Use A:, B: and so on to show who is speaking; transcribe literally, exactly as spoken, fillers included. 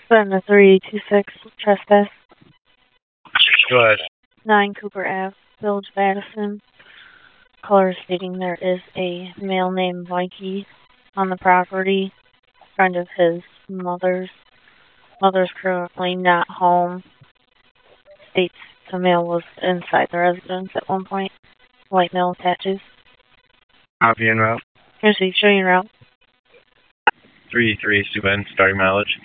A: Seven to three two six trespass.
B: Go ahead.
A: Nine Cooper Ave, Village of Addison. Caller stating there is a male named Mikey on the property. Friend of his mother's. Mother's currently not home. States the male was inside the residence at one point. White male tattoos.
B: Copy en route.
A: Here's the showing route.
B: three three, Suben, starting mileage.